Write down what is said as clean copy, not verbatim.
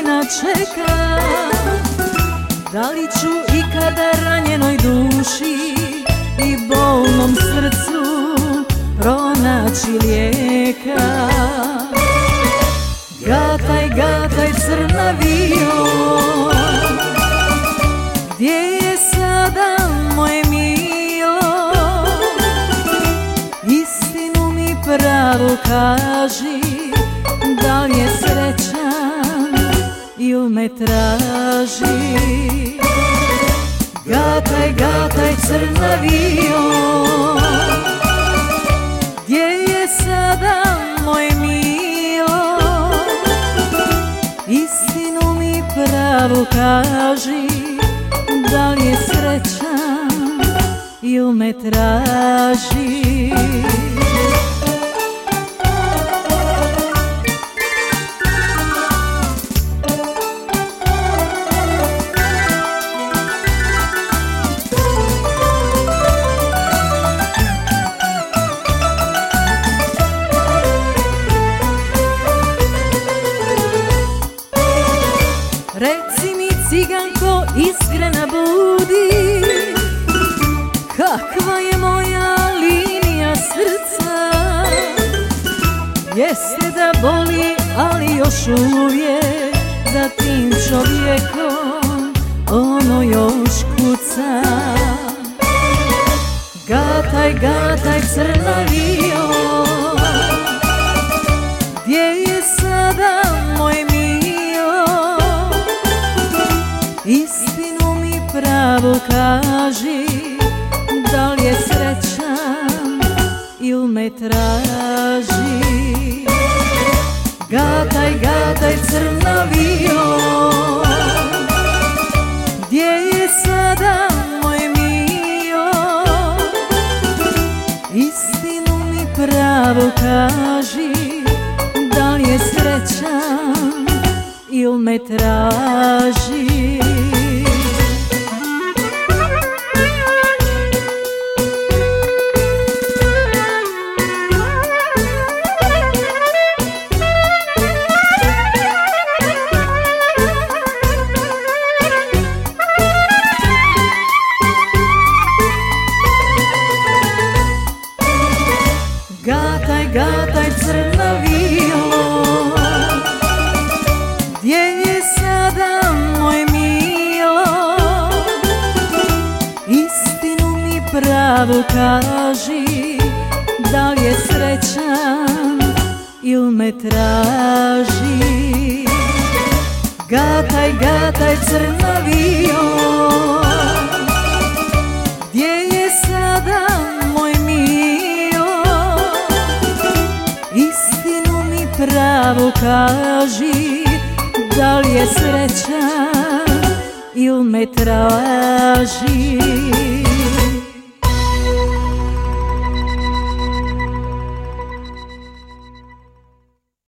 godina čekam, da li ću ikada ranjenoj duši i bolnom srcu pronaći lijeka. Gataj, gataj crna vio, gdje je sada moje milo? Istinu mi pravo kaži, da li je srećan ili me traži? Gataj, gataj crna vio, gdje je sada moje milo? Istinu mi pravo kaži, da li je srećan ili me traži? Reci mi ciganko, iskrena budi, kakva je moja linija srca? Jeste da boli, ali još uvijek za tim čovjekom ono još kuca. Gataj, gataj crna vio, gdje je sada moj milo? Istinu mi pravo kaži, da li je srećan ili me traži? Gataj, gataj crna vio, gdje je sada moj milo? Istinu mi pravo kaži, da li je srećan ili me traži? Gataj, gataj crna vio, gdje je sada moje milo? Istinu mi pravo kaži, da li je srećan ili me traži? Gataj, gataj crna vio, gdje je sada moj milo? Istinu mi pravo kaži, da li je srećan ili me traži?